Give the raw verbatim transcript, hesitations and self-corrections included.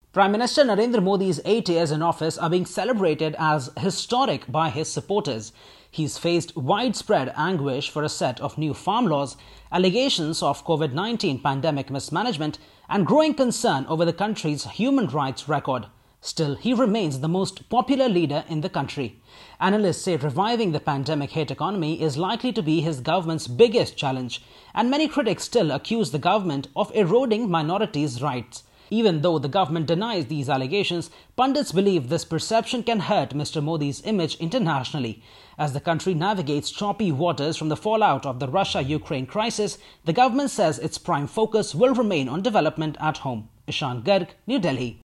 Prime Minister Narendra Modi's eight years in office are being celebrated as historic by his supporters. He's faced widespread anguish for a set of new farm laws, allegations of COVID nineteen pandemic mismanagement, and growing concern over the country's human rights record. Still, he remains the most popular leader in the country. Analysts say reviving the pandemic-hit economy is likely to be his government's biggest challenge, and many critics still accuse the government of eroding minorities' rights. Even though the government denies these allegations, pundits believe this perception can hurt Mister Modi's image internationally. As the country navigates choppy waters from the fallout of the Russia-Ukraine crisis, the government says its prime focus will remain on development at home. Ishan Garg, New Delhi.